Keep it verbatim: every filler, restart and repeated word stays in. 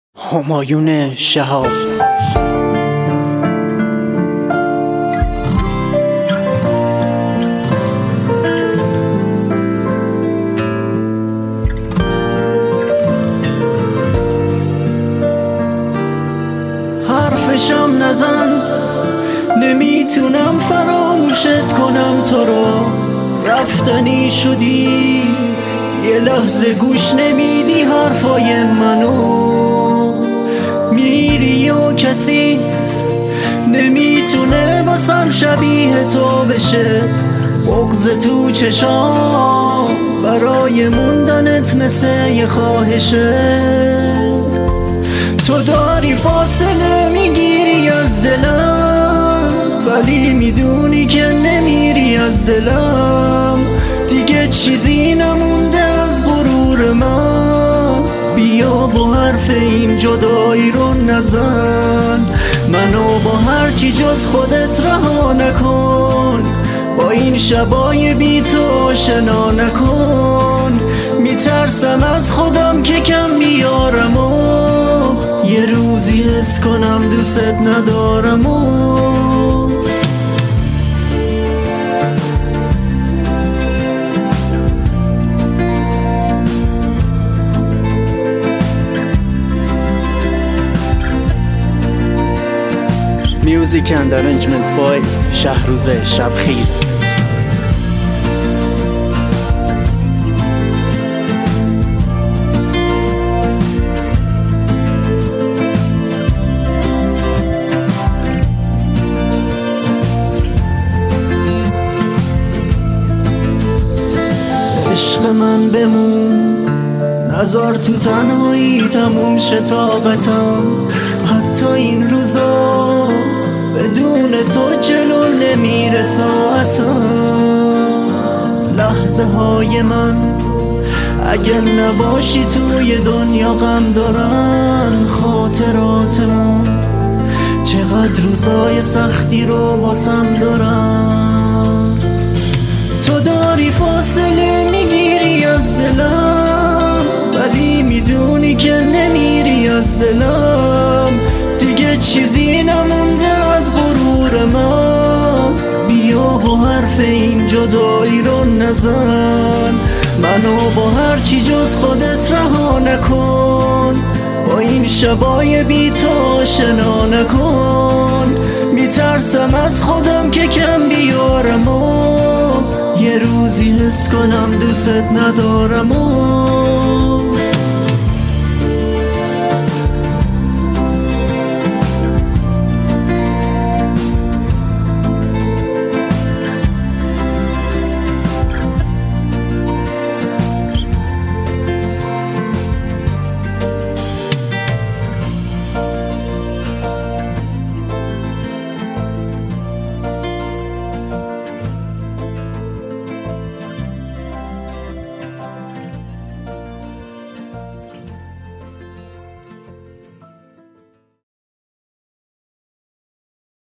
همایون شهاب. حرفشم نزن، نمیتونم فراموشت کنم تو رو. رفتنی شدی، یه لحظه گوش نمیدی حرفای منو. میری و کسی نمیتونه باسم شبیه تو بشه. بغض تو چشام برای موندنت مثل یه خواهشه. تو داری فاصله میگیری از دلم، ولی میدونی که نمیری از دلم. دیگه چیزی نمونده از غرور من. بیا با حرف این جدایی رو نزن، منو با هرچی جز خودت رها نکن. با این شبای بی تو آشنا نکن. میترسم از خودم که کم بیارم و یه روزی حس کنم دوست ندارم و Music and arrangement by شهروز شبخیز. عشق من بمون، نزار تو تنهایی تموم شه طاقتم. حتی این روزا بدون تو جلو نمیره ساعتم. لحظه های من اگه نباشی توی دنیا غم دارن. خاطراتمون چقدر روزای سختی رو باسم دارن. تو داری فاصله میگیری از دلم، ولی میدونی که نمیری از دلم. دیگه چیزی نمونده از غرور من. بیا با حرف این جدایی رو نزن، منو با هرچی جز خودت رها نکن. با این شبای بی تو آشنا نکن. میترسم از خودم که کم بیارم و یه روزی حس کنم دوست ندارم و